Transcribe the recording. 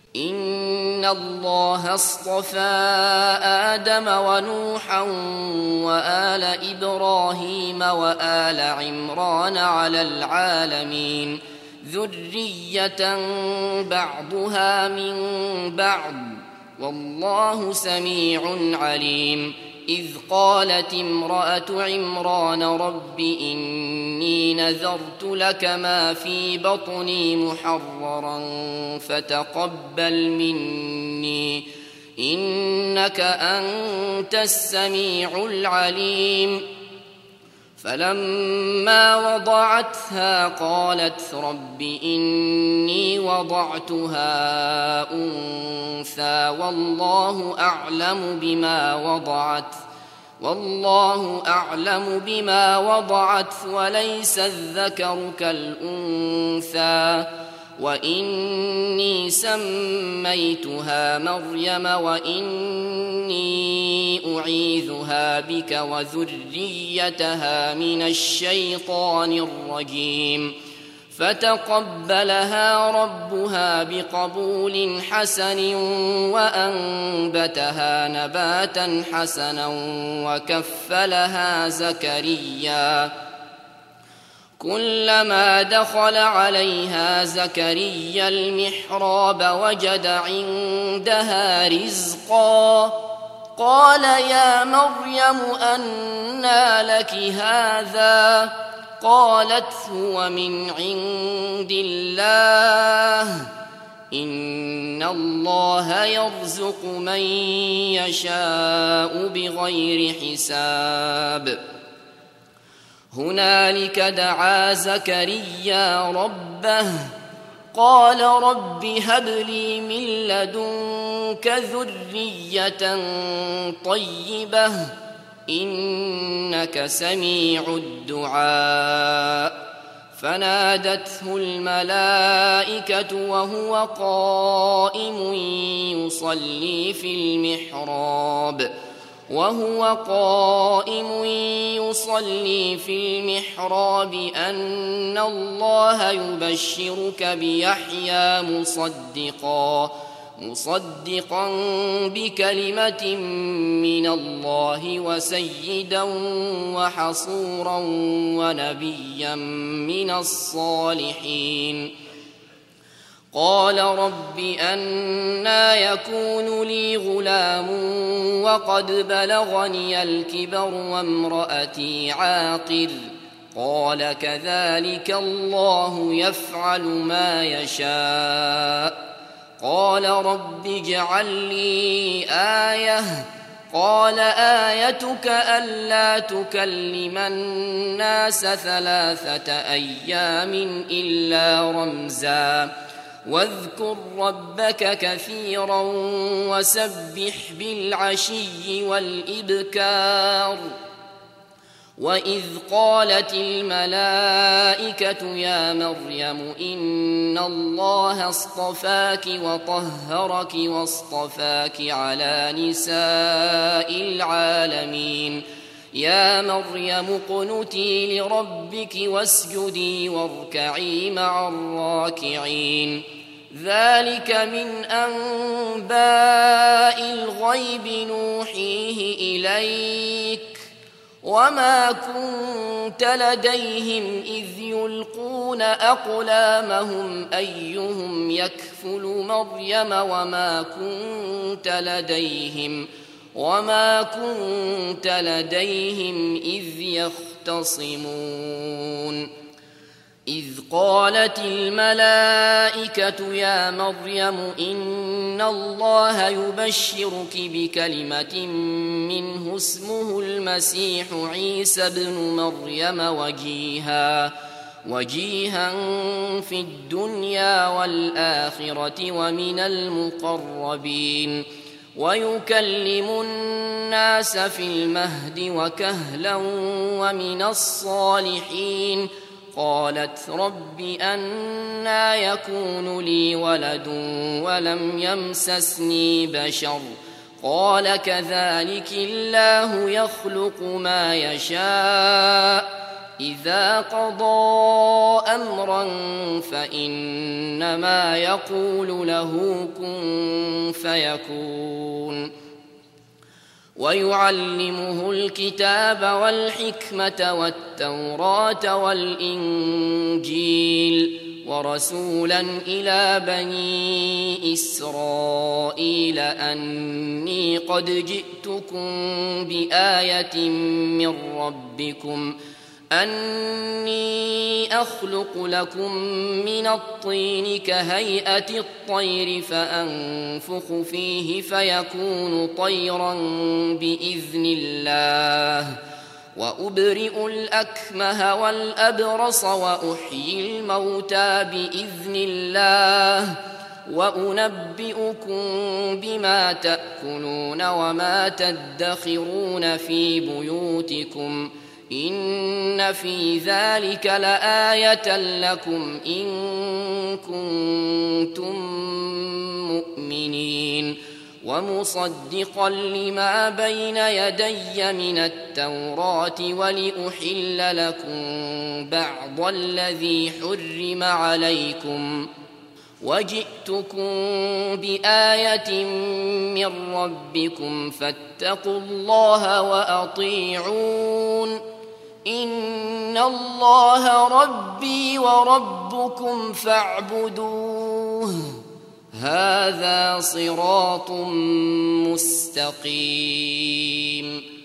إن الله اصطفى آدم ونوحا وآل إبراهيم وآل عمران على العالمين ذرية بعضها من بعض والله سميع عليم. إذ قالت امرأة عمران رب إني نذرت لك ما في بطني محررا فتقبل مني إنك أنت السميع العليم. فلما وضعتها قالت رب إني وضعتها أنثى والله أعلم بما وضعت وليس الذكر كالأنثى وإني سميتها مريم وإني أعيذها بك وذريتها من الشيطان الرجيم. فتقبلها ربها بقبول حسن وأنبتها نباتا حسنا وكفلها زكريا. كلما دخل عليها زكريا المحراب وجد عندها رزقا قال يا مريم أنى لك هذا؟ قالت هو من عند الله إن الله يرزق من يشاء بغير حساب. هنالك دعا زكريا ربه قال رب هب لي من لدنك ذرية طيبة إنك سميع الدعاء. فنادته الملائكة وهو قائم يصلي في المحراب أن الله يبشرك بيحيى مصدقا بكلمة من الله وسيدا وحصورا ونبيا من الصالحين. قال رب أنى يكون لي غلام وقد بلغني الكبر وامرأتي عاقر؟ قال كذلك الله يفعل ما يشاء. قال رب اجعل لي آية. قال آيتك ألا تكلم الناس 3 أيام إلا رمزا واذكر ربك كثيرا وسبح بالعشي والإبكار. وإذ قالت الملائكة يا مريم إن الله اصطفاك وطهرك واصطفاك على نساء العالمين. يا مريم اقنتي لربك واسجدي واركعي مع الراكعين. ذلك من أنباء الغيب نوحيه إليك وما كنت لديهم إذ يلقون أقلامهم أيهم يكفل مريم وما كنت لديهم إذ يختصمون. إذ قالت الملائكة يا مريم إن الله يبشرك بكلمة منه اسمه المسيح عيسى بن مريم وجيها في الدنيا والآخرة ومن المقربين ويكلم الناس في المهد وكهلا ومن الصالحين. قالت رب أنى يكون لي ولد ولم يمسسني بشر؟ قال كذلك الله يخلق ما يشاء إذا قضى أمرا فإنما يقول له كن فيكون ويعلمه الكتاب والحكمة والتوراة والإنجيل ورسولا إلى بني إسرائيل أني قد جئتكم بآية من ربكم أني أخلق لكم من الطين كهيئة الطير فأنفخ فيه فيكون طيرا بإذن الله وأبرئ الأكمه والأبرص وأحيي الموتى بإذن الله وأنبئكم بما تأكلون وما تدخرون في بيوتكم إن في ذلك لآية لكم إن كنتم مؤمنين ومصدقا لما بين يدي من التوراة ولأحل لكم بعض الذي حرم عليكم وجئتكم بآية من ربكم فاتقوا الله وأطيعون إن الله ربي وربكم فاعبدوه هذا صراط مستقيم